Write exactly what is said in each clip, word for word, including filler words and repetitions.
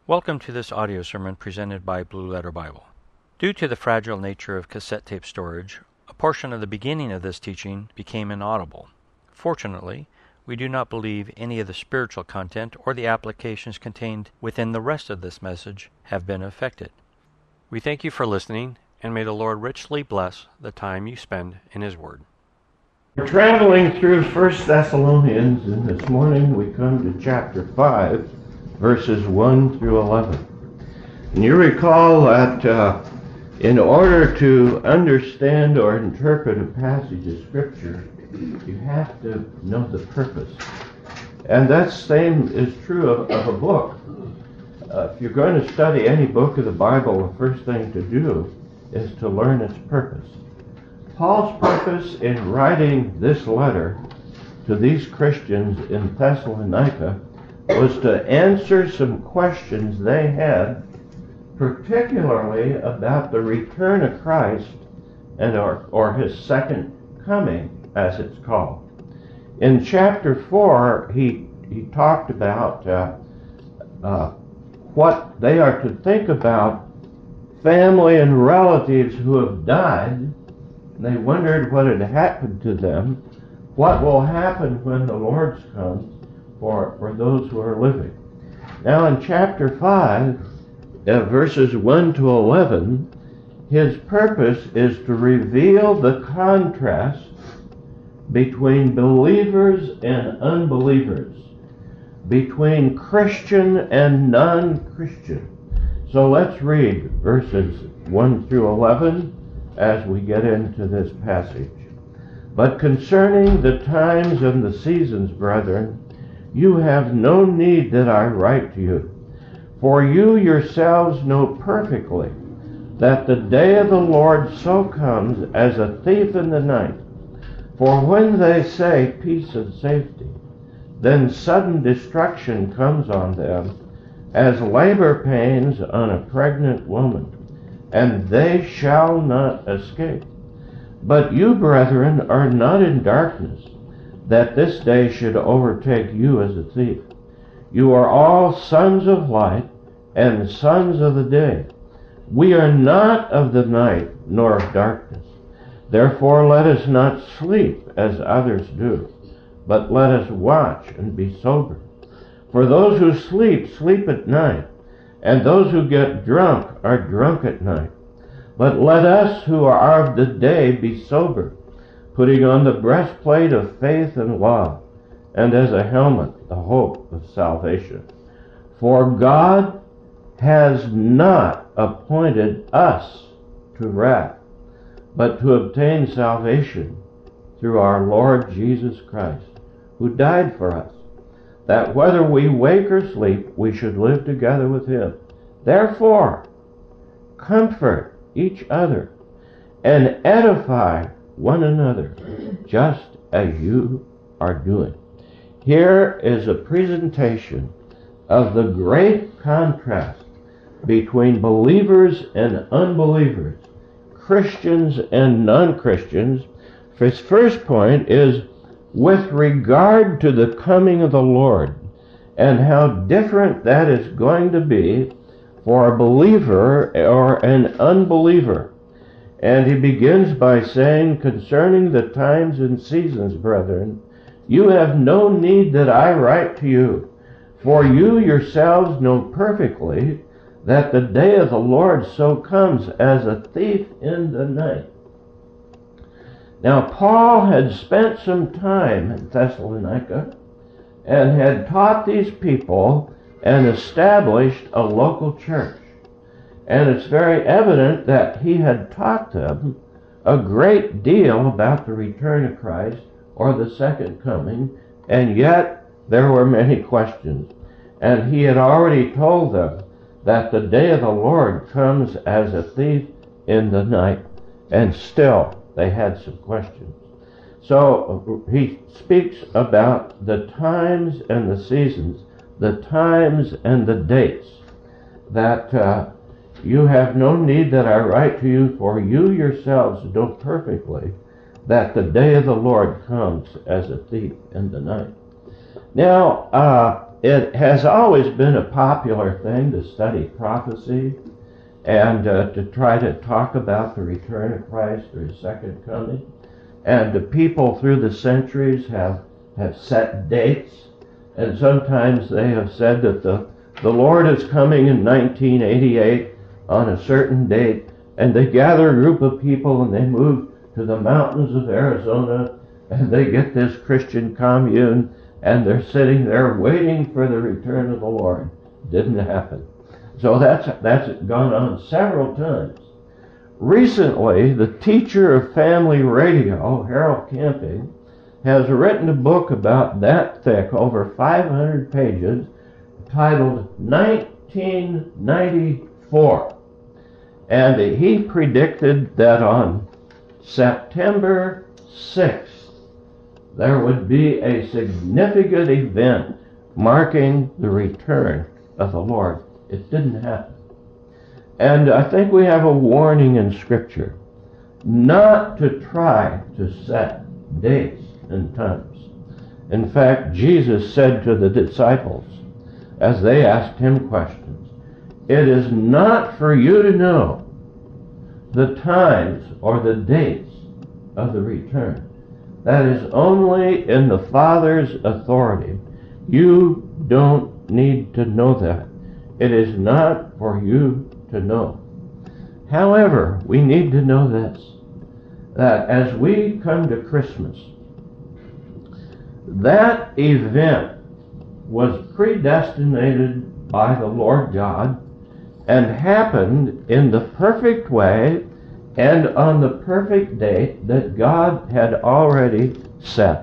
Welcome to this audio sermon presented by Blue Letter Bible. Due to the fragile nature of cassette tape storage, a portion of the beginning of this teaching became inaudible. Fortunately, we do not believe any of the spiritual content or the applications contained within the rest of this message have been affected. We thank you for listening, and may the Lord richly bless the time you spend in His Word. We're traveling through First Thessalonians, and this morning we come to chapter five, verses one through eleven. And you recall that uh, in order to understand or interpret a passage of Scripture, you have to know the purpose. And that same is true of, of a book. Uh, if you're going to study any book of the Bible, the first thing to do is to learn its purpose. Paul's purpose in writing this letter to these Christians in Thessalonica was to answer some questions they had, particularly about the return of Christ and or, or His second coming, as it's called. In chapter four, he he talked about uh, uh, what they are to think about family and relatives who have died. They wondered what had happened to them, what will happen when the Lord comes for, for those who are living. Now in chapter five, uh, verses one to eleven, his purpose is to reveal the contrast between believers and unbelievers, between Christian and non-Christian. So let's read verses one through eleven as we get into this passage. But concerning the times and the seasons, brethren, you have no need that I write to you, for you yourselves know perfectly that the day of the Lord so comes as a thief in the night. For when they say peace and safety, then sudden destruction comes on them, as labor pains on a pregnant woman, and they shall not escape. But you, brethren, are not in darkness, that this day should overtake you as a thief. You are all sons of light and sons of the day. We are not of the night nor of darkness. Therefore let us not sleep as others do, but let us watch and be sober. For those who sleep, sleep at night, and those who get drunk are drunk at night. But let us who are of the day be sober, putting on the breastplate of faith and love, and as a helmet the hope of salvation. For God has not appointed us to wrath, but to obtain salvation through our Lord Jesus Christ, who died for us, that whether we wake or sleep, we should live together with Him. Therefore, comfort each other and edify one another, just as you are doing. Here is a presentation of the great contrast between believers and unbelievers, Christians and non-Christians. His first point is with regard to the coming of the Lord, and how different that is going to be for a believer or an unbeliever. And he begins by saying, concerning the times and seasons, brethren, you have no need that I write to you, for you yourselves know perfectly that the day of the Lord so comes as a thief in the night. Now Paul had spent some time in Thessalonica and had taught these people and established a local church. And it's very evident that he had taught them a great deal about the return of Christ or the second coming, and yet there were many questions. And he had already told them that the day of the Lord comes as a thief in the night, and still they had some questions. So he speaks about the times and the seasons, the times and the dates, that uh, you have no need that I write to you, for you yourselves know perfectly that the day of the Lord comes as a thief in the night. Now, uh, it has always been a popular thing to study prophecy and uh, to try to talk about the return of Christ or His second coming. And the people through the centuries have, have set dates, and sometimes they have said that the, the Lord is coming in nineteen eighty-eight on a certain date, and they gather a group of people and they move to the mountains of Arizona, and they get this Christian commune, and they're sitting there waiting for the return of the Lord. Didn't happen. So that's that's gone on several times. Recently, the teacher of family radio, Harold Camping, has written a book about that thick, over five hundred pages, titled nineteen ninety-four. And he predicted that on September sixth, there would be a significant event marking the return of the Lord. It didn't happen. And I think we have a warning in Scripture not to try to set dates and times. In fact, Jesus said to the disciples, as they asked him questions, "It is not for you to know the times or the dates of the return. That is only in the Father's authority. You don't need to know that. It is not for you to know." However, we need to know this, that as we come to Christmas, that event was predestinated by the Lord God and happened in the perfect way and on the perfect date that God had already set.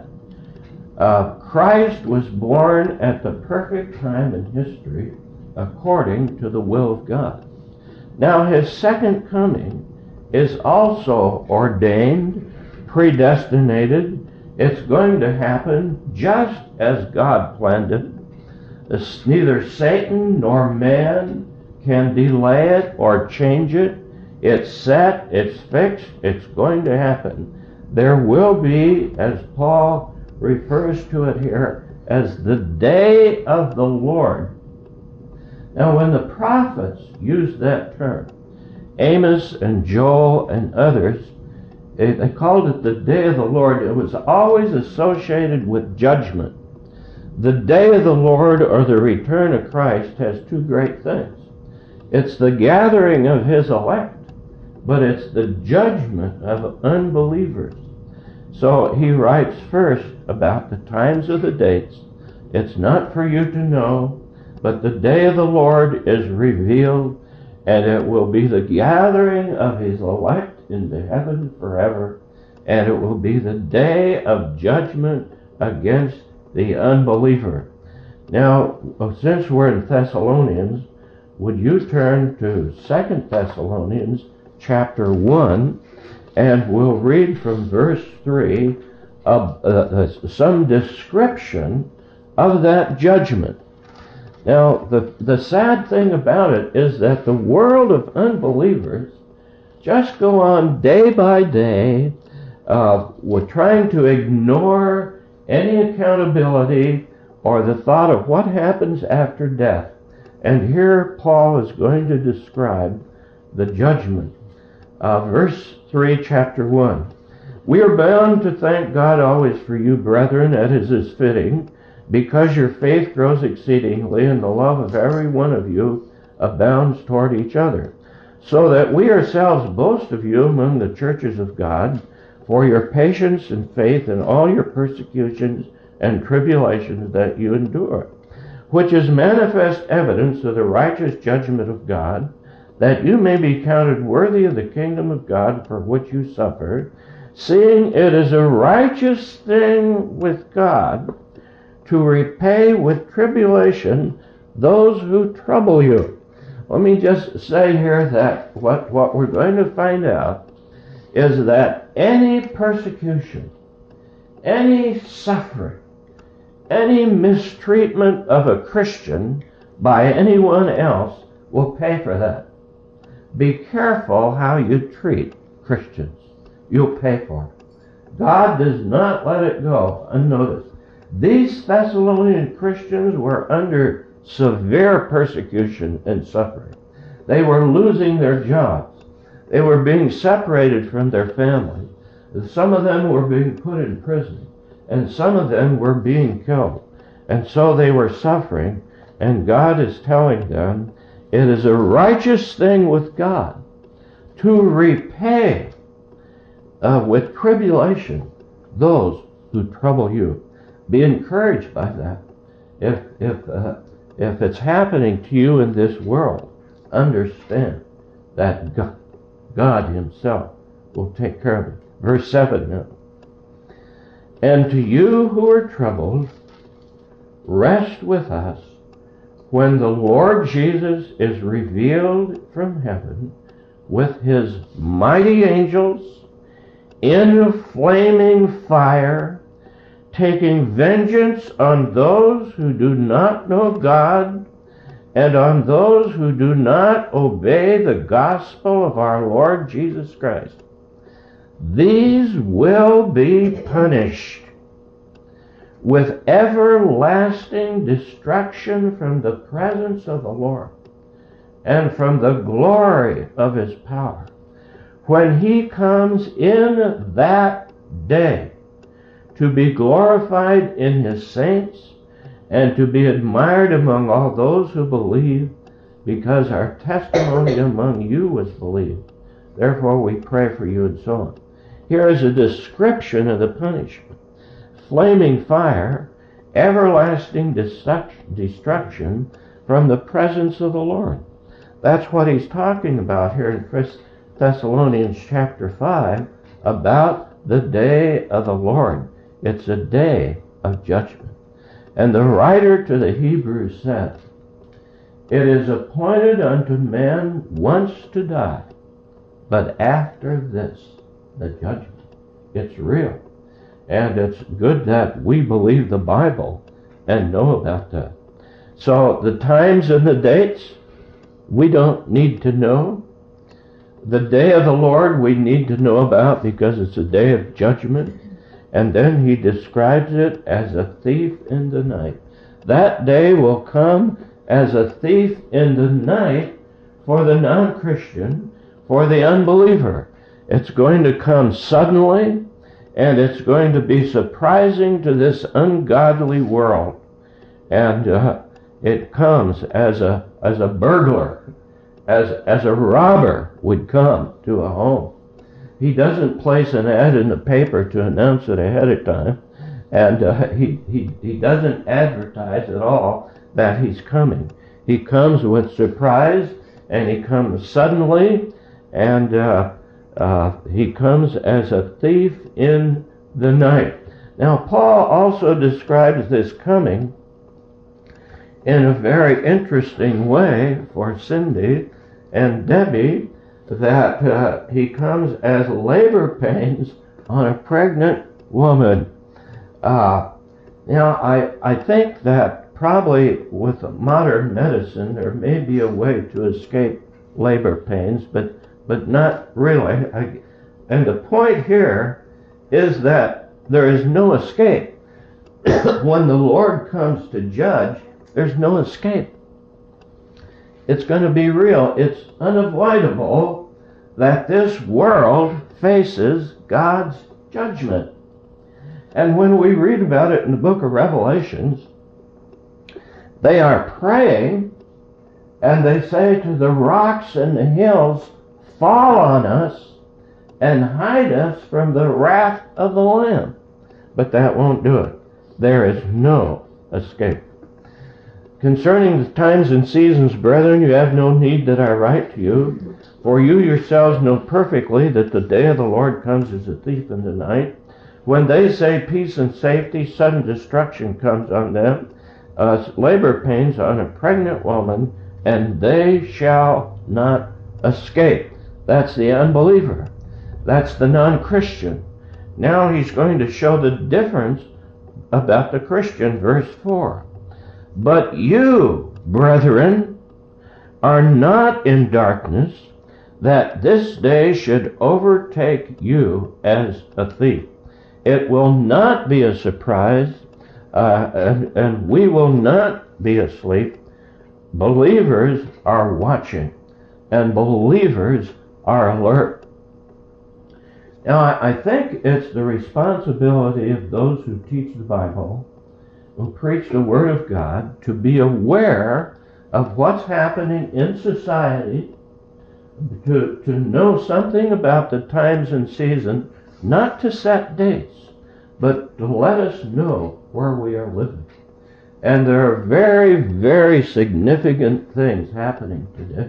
Uh, Christ was born at the perfect time in history according to the will of God. Now His second coming is also ordained, predestinated. It's going to happen just as God planned it. It's neither Satan nor man can delay it or change it. It's set, it's fixed, it's going to happen. There will be, as Paul refers to it here, as the day of the Lord. Now, when the prophets used that term, Amos and Joel and others, they called it the day of the Lord. It was always associated with judgment. The day of the Lord, or the return of Christ, has two great things. It's the gathering of His elect, but it's the judgment of unbelievers. So he writes first about the times of the dates. It's not for you to know, but the day of the Lord is revealed, and it will be the gathering of His elect into heaven forever, and it will be the day of judgment against the unbeliever. Now, since we're in Thessalonians, would you turn to Second Thessalonians chapter one, and we'll read from verse three of uh, uh, some description of that judgment. Now, the, the sad thing about it is that the world of unbelievers just go on day by day uh, with trying to ignore any accountability or the thought of what happens after death. And here Paul is going to describe the judgment. Uh, verse three, chapter one. "We are bound to thank God always for you, brethren, as is fitting, because your faith grows exceedingly, and the love of every one of you abounds toward each other, so that we ourselves boast of you among the churches of God, for your patience and faith in all your persecutions and tribulations that you endure, which is manifest evidence of the righteous judgment of God, that you may be counted worthy of the kingdom of God for which you suffer, seeing it is a righteous thing with God to repay with tribulation those who trouble you." Let me just say here that what, what we're going to find out is that any persecution, any suffering, any mistreatment of a Christian by anyone else will pay for that. Be careful how you treat Christians. You'll pay for it. God does not let it go unnoticed. These Thessalonian Christians were under severe persecution and suffering. They were losing their jobs. They were being separated from their families. Some of them were being put in prison, and some of them were being killed. And so they were suffering, and God is telling them it is a righteous thing with God to repay uh, with tribulation those who trouble you. Be encouraged by that. If if uh, if it's happening to you in this world, understand that God, God Himself will take care of it. Verse seven now. And to you who are troubled, rest with us when the Lord Jesus is revealed from heaven with His mighty angels in a flaming fire, taking vengeance on those who do not know God and on those who do not obey the gospel of our Lord Jesus Christ. These will be punished with everlasting destruction from the presence of the Lord and from the glory of His power, when He comes in that day to be glorified in His saints and to be admired among all those who believe, because our testimony among you was believed. Therefore we pray for you, and so on. Here is a description of the punishment. Flaming fire, everlasting destruction from the presence of the Lord. That's what he's talking about here in First Thessalonians chapter five, about the day of the Lord. It's a day of judgment. And the writer to the Hebrews said, it is appointed unto man once to die, but after this, the judgment. It's real. And it's good that we believe the Bible and know about that. So the times and the dates, we don't need to know. The day of the Lord we need to know about because it's a day of judgment. And then he describes it as a thief in the night. That day will come as a thief in the night for the non-Christian, for the unbeliever. It's going to come suddenly, and it's going to be surprising to this ungodly world. And uh, it comes as a as a burglar, as as a robber would come to a home. He doesn't place an ad in the paper to announce it ahead of time, and uh, he, he, he doesn't advertise at all that he's coming. He comes with surprise, and he comes suddenly, and uh, uh, he comes as a thief in the night. Now, Paul also describes this coming in a very interesting way for Cindy and Debbie, that uh, he comes as labor pains on a pregnant woman. Uh, now, I, I think that probably with modern medicine there may be a way to escape labor pains, but, but not really. I, and the point here is that there is no escape. When the Lord comes to judge, there's no escape. It's going to be real. It's unavoidable that this world faces God's judgment. And when we read about it in the book of Revelations, they are praying and they say to the rocks and the hills, fall on us and hide us from the wrath of the Lamb. But that won't do it. There is no escape. Concerning the times and seasons, brethren, you have no need that I write to you, for you yourselves know perfectly that the day of the Lord comes as a thief in the night. When they say peace and safety, sudden destruction comes on them, uh, labor pains on a pregnant woman, and they shall not escape. That's the unbeliever. That's the non-Christian. Now he's going to show the difference about the Christian, verse four. But you, brethren, are not in darkness, that this day should overtake you as a thief. It will not be a surprise Uh, and, and we will not be asleep. Believers are watching, and believers are alert. Now, I, I think it's the responsibility of those who teach the Bible, who preach the Word of God, to be aware of what's happening in society, to, to know something about the times and seasons, not to set dates, but to let us know where we are living. And there are very, very significant things happening today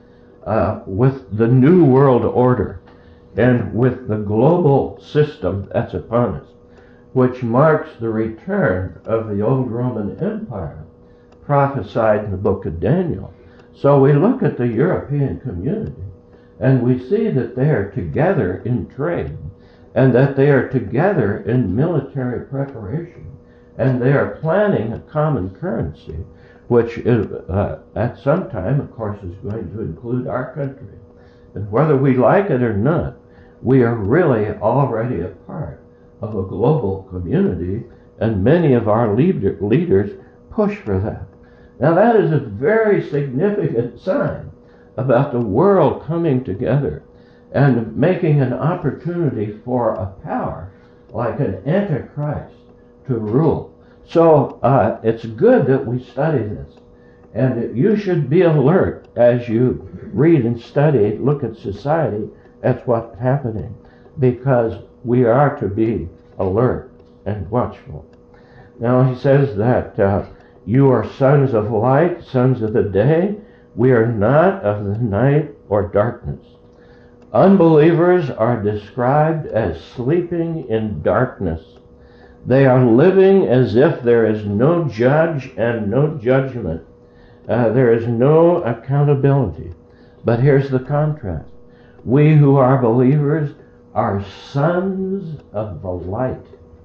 uh, with the New World Order and with the global system that's upon us, which marks the return of the old Roman Empire prophesied in the book of Daniel. So we look at the European community and we see that they are together in trade, and that they are together in military preparation, and they are planning a common currency, which is, uh, at some time, of course, is going to include our country. And whether we like it or not, we are really already a part of a global community, and many of our leader, leaders push for that. Now that is a very significant sign about the world coming together and making an opportunity for a power like an Antichrist to rule. So uh, it's good that we study this. And you should be alert as you read and study, look at society, that's what's happening. Because we are to be alert and watchful. Now he says that uh, you are sons of light, sons of the day. We are not of the night or darkness. Unbelievers are described as sleeping in darkness. They are living as if there is no judge and no judgment. Uh, there is no accountability. But here's the contrast. We who are believers are sons of the light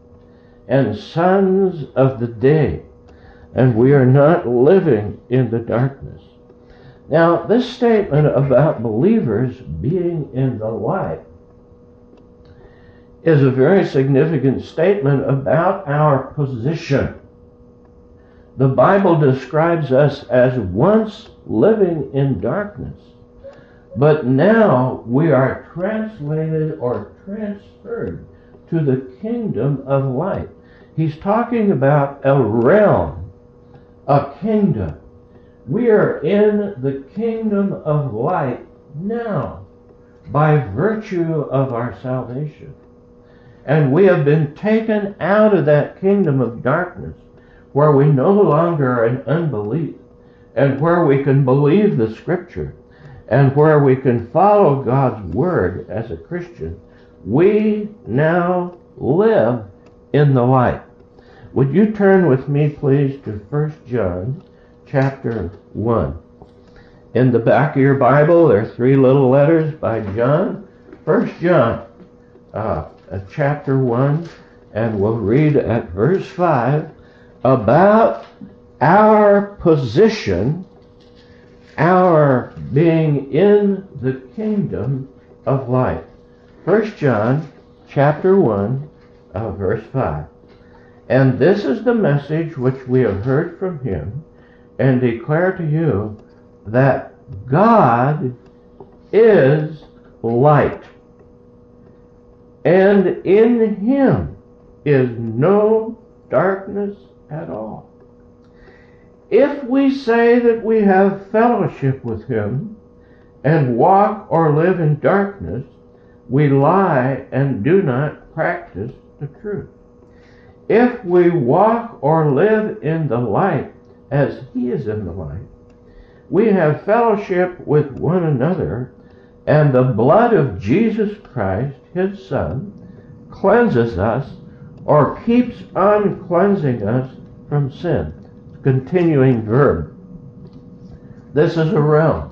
and sons of the day, and we are not living in the darkness. Now, this statement about believers being in the light is a very significant statement about our position. The Bible describes us as once living in darkness, but now we are translated or transferred to the kingdom of light. He's talking about a realm, a kingdom. We are in the kingdom of light now by virtue of our salvation. And we have been taken out of that kingdom of darkness where we no longer are in unbelief, and where we can believe the Scripture, and where we can follow God's Word as a Christian. We now live in the light. Would you turn with me, please, to First John chapter one. In the back of your Bible, there are three little letters by John. First John uh, chapter one, and we'll read at verse five about our position, our being in the kingdom of light. First John chapter one, uh, verse five. And this is the message which we have heard from him, and declare to you, that God is light, and in him is no darkness at all. If we say that we have fellowship with him, and walk or live in darkness, we lie and do not practice the truth. If we walk or live in the light, as he is in the light, we have fellowship with one another, and the blood of Jesus Christ, his Son, cleanses us, or keeps on cleansing us from sin. Continuing verb. This is a realm.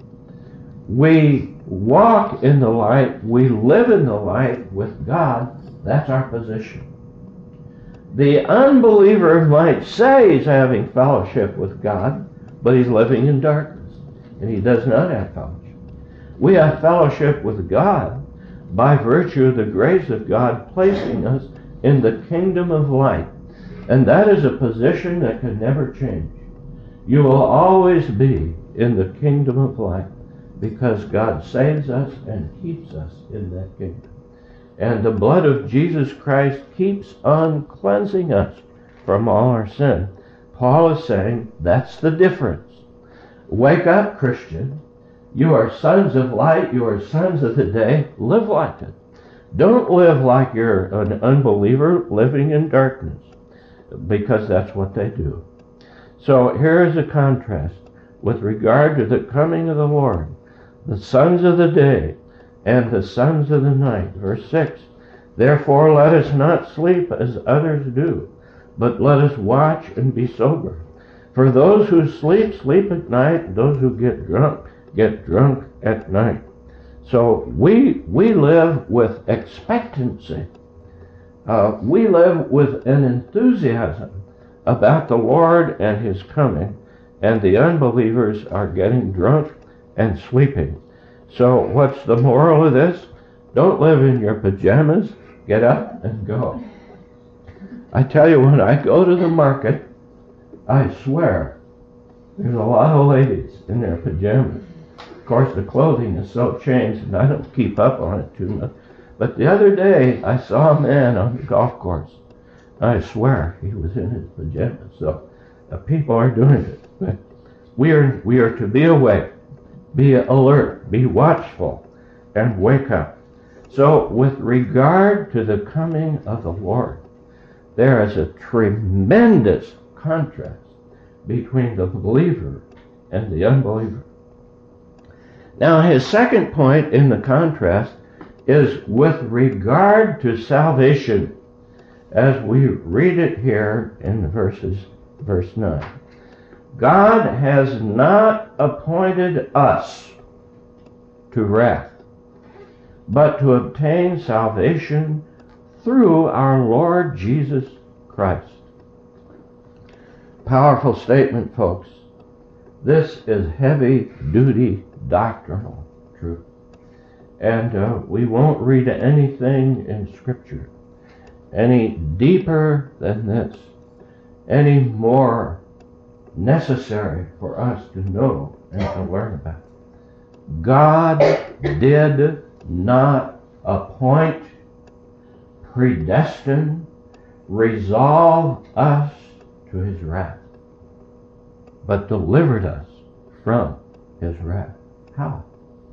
We walk in the light, we live in the light with God. That's our position. The unbeliever might say he's having fellowship with God, but he's living in darkness, and he does not have fellowship. We have fellowship with God by virtue of the grace of God placing us in the kingdom of light. And that is a position that can never change. You will always be in the kingdom of light because God saves us and keeps us in that kingdom. And the blood of Jesus Christ keeps on cleansing us from all our sin. Paul is saying that's the difference. Wake up, Christian. You are sons of light. You are sons of the day. Live like it. Don't live like you're an unbeliever living in darkness, because that's what they do. So here is a contrast with regard to the coming of the Lord. The sons of the day and the sons of the night. Verse six, therefore let us not sleep as others do, but let us watch and be sober. For those who sleep, sleep at night, and those who get drunk, get drunk at night. So we we live with expectancy. Uh, we live with an enthusiasm about the Lord and His coming, and the unbelievers are getting drunk and sleeping. So what's the moral of this? Don't live in your pajamas. Get up and go. I tell you, when I go to the market, I swear there's a lot of ladies in their pajamas. Of course, the clothing is so changed, and I don't keep up on it too much. But the other day, I saw a man on the golf course. I swear he was in his pajamas. So uh, people are doing it. But we are we are to be awake, be alert, be watchful, and wake up. So with regard to the coming of the Lord, there is a tremendous contrast between the believer and the unbeliever. Now, his second point in the contrast is with regard to salvation, as we read it here in verses, verse nine. God has not appointed us to wrath, but to obtain salvation through our Lord Jesus Christ. Powerful statement, folks. This is heavy-duty doctrinal truth. And uh, we won't read anything in Scripture any deeper than this, any more necessary for us to know and to learn about. God did not appoint, predestine, resolve us to His wrath, but delivered us from His wrath. How?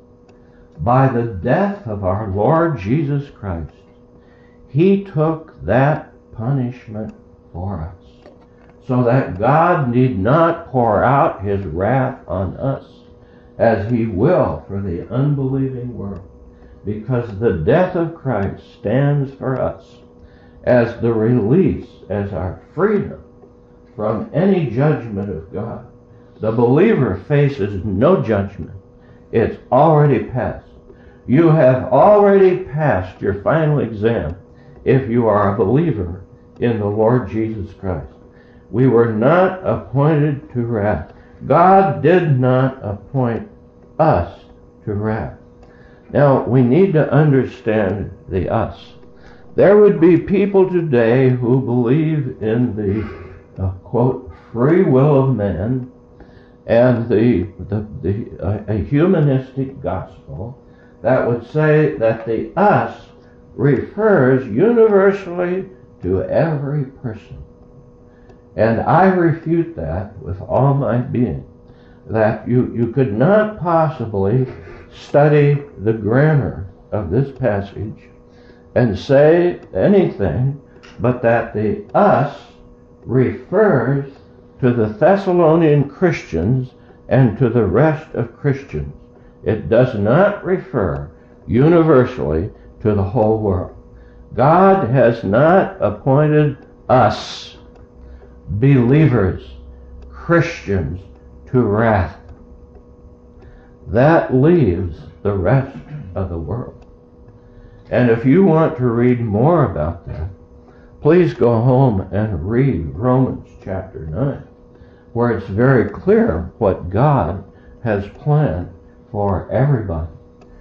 By the death of our Lord Jesus Christ. He took that punishment for us, so that God need not pour out His wrath on us as He will for the unbelieving world, because the death of Christ stands for us as the release, as our freedom from any judgment of God. The believer faces no judgment. It's already passed. You have already passed your final exam if you are a believer in the Lord Jesus Christ. We were not appointed to wrath. God did not appoint us to wrath. Now, we need to understand the us. There would be people today who believe in the, uh, quote, free will of man, and the, the, the uh, a humanistic gospel that would say that the us refers universally to every person. And I refute that with all my being, that you, you could not possibly study the grammar of this passage and say anything but that the us refers to the Thessalonian Christians and to the rest of Christians. It does not refer universally to the whole world. God has not appointed us, believers, Christians, to wrath. That leaves the rest of the world. And if you want to read more about that, please go home and read Romans chapter nine, where it's very clear what God has planned for everybody.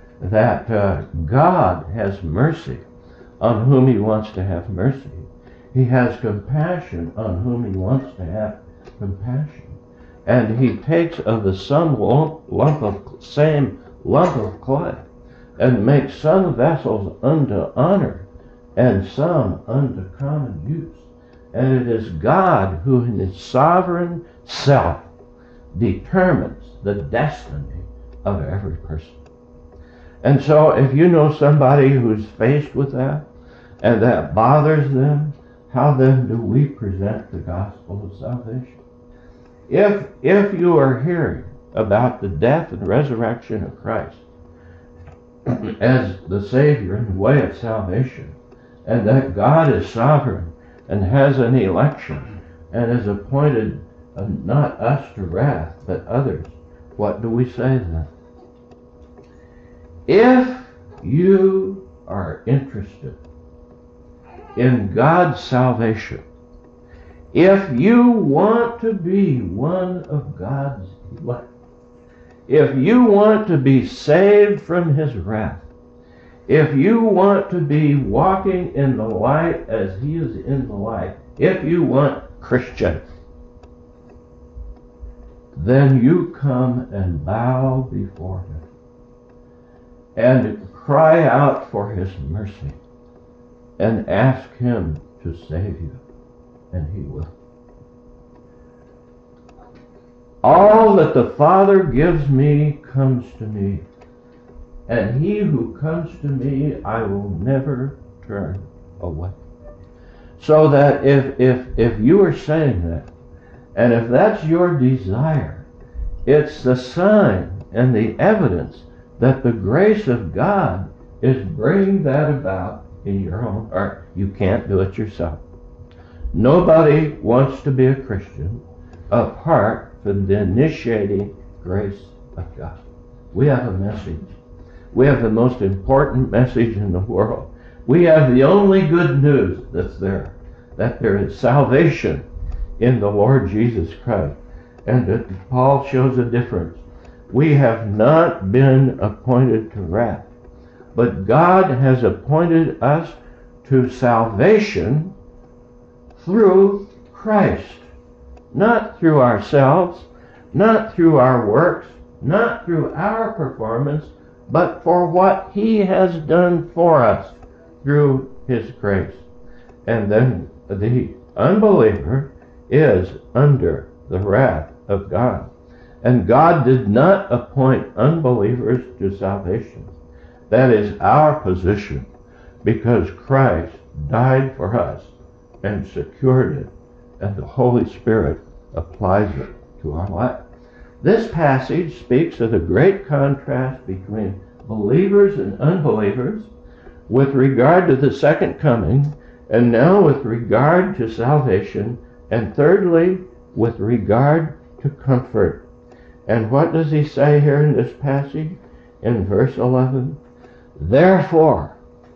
That uh, God has mercy on whom He wants to have mercy. He has compassion on whom he wants to have compassion. And he takes of the some lump, lump of same lump of clay and makes some vessels unto honor and some unto common use. And it is God who in his sovereign self determines the destiny of every person. And so if you know somebody who's faced with that and that bothers them, how then do we present the gospel of salvation? If, if you are hearing about the death and resurrection of Christ as the Savior and the way of salvation, and that God is sovereign and has an election and has appointed uh, not us to wrath but others, what do we say then? If you are interested in God's salvation, if you want to be one of God's elect, if you want to be saved from his wrath, if you want to be walking in the light as he is in the light, if you want Christian, then you come and bow before him and cry out for his mercy and ask him to save you, and he will. All that the Father gives me comes to me, and he who comes to me I will never turn away. So that if, if, if you are saying that, and if that's your desire, it's the sign and the evidence that the grace of God is bringing that about in your own heart. You can't do it yourself. Nobody wants to be a Christian apart from the initiating grace of God. We have a message. We have the most important message in the world. We have the only good news that's there, that there is salvation in the Lord Jesus Christ. And that Paul shows a difference. We have not been appointed to wrath, but God has appointed us to salvation through Christ. Not through ourselves, not through our works, not through our performance, but for what he has done for us through his grace. And then the unbeliever is under the wrath of God. And God did not appoint unbelievers to salvation. That is our position, because Christ died for us and secured it, and the Holy Spirit applies it to our life. This passage speaks of the great contrast between believers and unbelievers with regard to the second coming, and now with regard to salvation, and thirdly, with regard to comfort. And what does he say here in this passage? In verse eleven, therefore,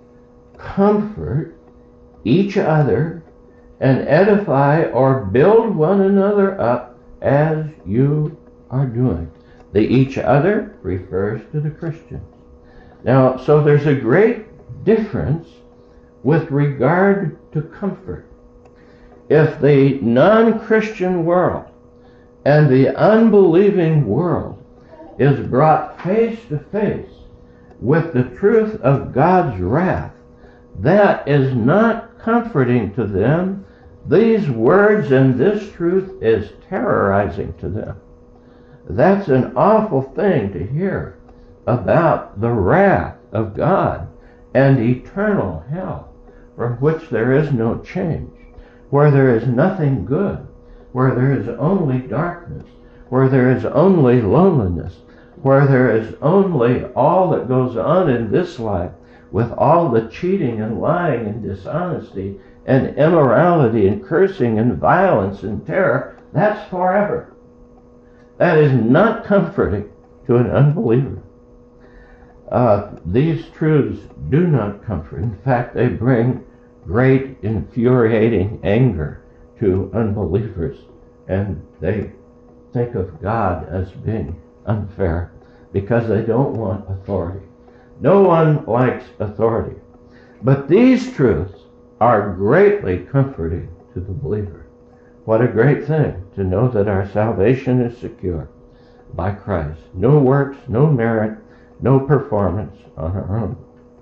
comfort each other and edify or build one another up as you are doing. The each other refers to the Christians. Now, so there's a great difference with regard to comfort. If the non-Christian world and the unbelieving world is brought face to face with the truth of God's wrath, that is not comforting to them. These words and this truth is terrorizing to them. That's an awful thing to hear about the wrath of God and eternal hell, from which there is no change, where there is nothing good, where there is only darkness, where there is only loneliness, where there is only all that goes on in this life, with all the cheating and lying and dishonesty and immorality and cursing and violence and terror. That's forever. That is not comforting to an unbeliever. Uh, these truths do not comfort. In fact, they bring great infuriating anger to unbelievers, and they think of God as being unfair because they don't want authority. No one likes authority. But these truths are greatly comforting to the believer. What a great thing to know that our salvation is secure by Christ. No works, no merit, no performance on our own.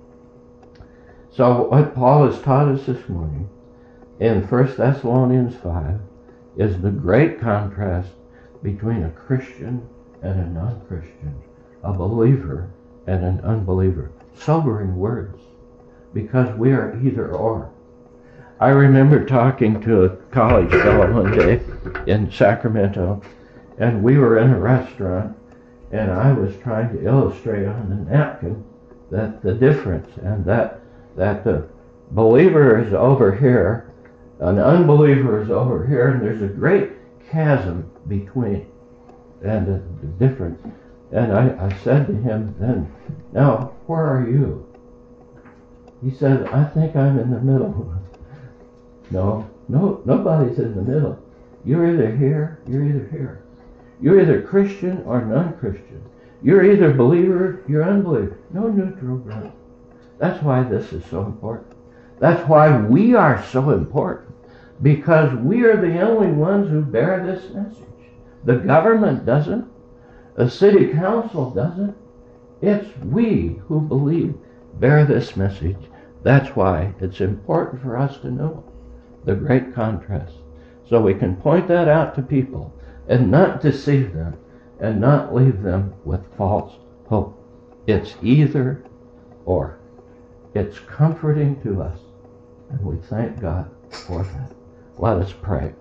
So what Paul has taught us this morning in First Thessalonians five is the great contrast between a Christian and a non-Christian, a believer and an unbeliever. Sobering words, because we are either or. I remember talking to a college fellow one day in Sacramento, and we were in a restaurant, and I was trying to illustrate on the napkin that the difference, and that that the believer is over here, an unbeliever is over here, and there's a great chasm between, and the, the difference. And I, I said to him then, now, where are you? He said, I think I'm in the middle. No, no, nobody's in the middle. You're either here, you're either here. You're either Christian or non-Christian. You're either believer, you're unbeliever. No neutral ground. That's why this is so important. That's why we are so important. Because we are the only ones who bear this message. The government doesn't. The city council doesn't. It's we who believe bear this message. That's why it's important for us to know the great contrast. So we can point that out to people and not deceive them and not leave them with false hope. It's either or. It's comforting to us, and we thank God for that. Let us pray.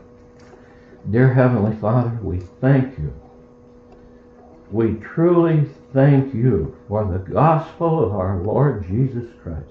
Dear Heavenly Father, we thank you. We truly thank you for the gospel of our Lord Jesus Christ,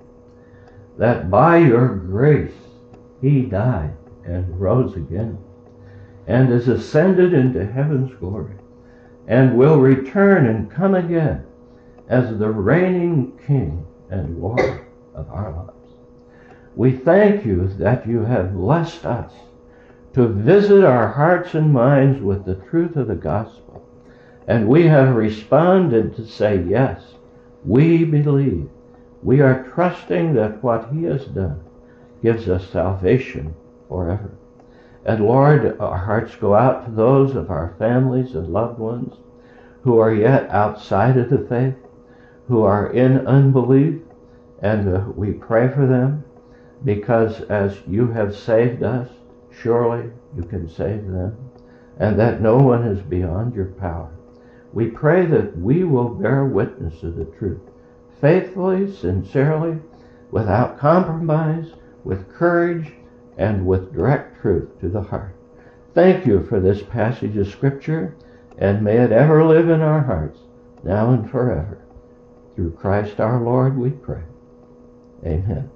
that by your grace he died and rose again, and is ascended into heaven's glory, and will return and come again as the reigning King and Lord of our lives. We thank you that you have blessed us to visit our hearts and minds with the truth of the gospel, and we have responded to say, yes, we believe. We are trusting that what he has done gives us salvation forever. And Lord, our hearts go out to those of our families and loved ones who are yet outside of the faith, who are in unbelief, and uh, we pray for them, because as you have saved us, surely you can save them, and that no one is beyond your power. We pray that we will bear witness to the truth, faithfully, sincerely, without compromise, with courage, and with direct truth to the heart. Thank you for this passage of Scripture, and may it ever live in our hearts, now and forever. Through Christ our Lord we pray. Amen.